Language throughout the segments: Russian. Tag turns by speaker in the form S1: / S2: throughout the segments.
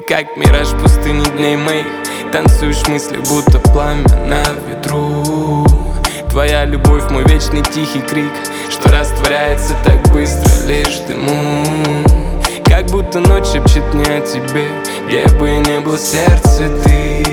S1: как мираж пустыни дней моих. Танцуешь мысли, будто пламя на ветру. Твоя любовь, мой вечный тихий крик, что растворяется так быстро лишь в дыму. Как будто ночь шепчет мне о тебе, где бы ни было сердце ты.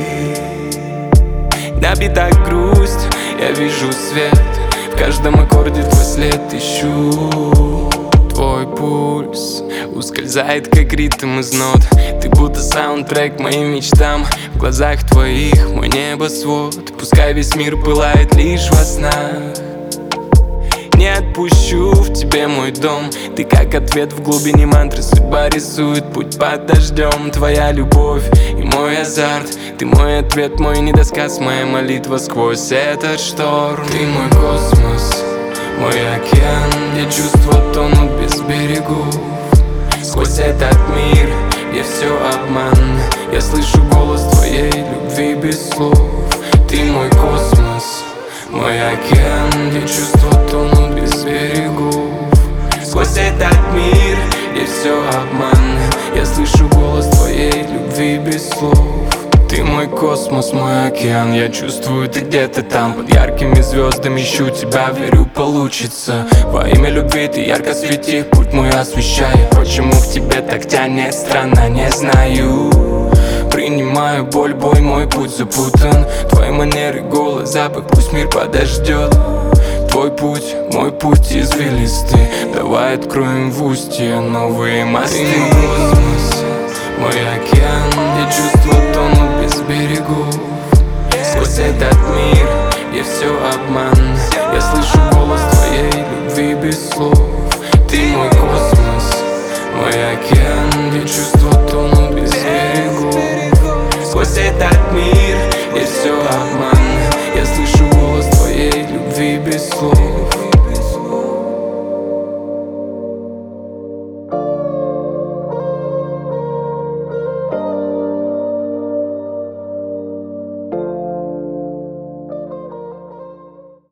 S1: Набита грусть, я вижу свет, в каждом аккорде твой след ищу. Твой пульс ускользает, как ритм из нот. Ты будто саундтрек моим мечтам. В глазах твоих мой небосвод. Пускай весь мир пылает лишь во снах. Не отпущу в тебе мой дом. Ты как ответ в глубине мантры. Судьба рисует путь под дождем. Твоя любовь и мой азарт. Ты мой ответ, мой недосказ, моя молитва сквозь этот шторм. Ты мой космос, мой океан, где чувства тонут без берегов. Сквозь этот мир, где все обман, я слышу голос твоей любви без слов. Ты мой космос, мой океан, где чувства тонут без берегов. Сквозь этот мир, где все обман, я слышу голос твоей любви без слов. Ты мой космос, мой океан, я чувствую, ты где-то там. Под яркими звездами ищу тебя, верю, получится. Во имя любви ты ярко свети, путь мой освещай. Почему в тебе так тянет, странно, не знаю. Принимаю боль, бой, мой путь запутан. Твои манеры, голос, запах, пусть мир подождет. Твой путь, мой путь извилистый. Давай откроем в устье новые мосты. Ты мой космос, мой океан, где чувства тонут без берегов. Сквозь этот мир, где все обман, я слышу голос твоей любви без слов. Ты мой космос, мой океан, где чувства тонут без берегов. Сквозь этот мир, где все обман, я слышу голос твоей любви без слов.